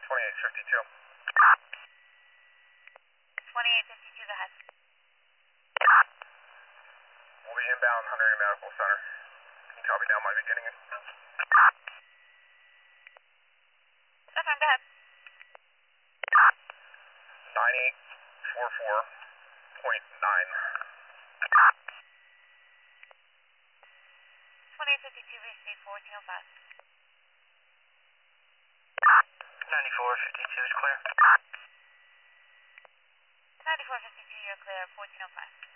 2852. 2852, go ahead. We'll be inbound Hunter Medical Center. Can you copy down my beginning? That's fine, go ahead. 9844.9. 2852, receive 1405. 9452 is clear. 9452, you're clear, 1405.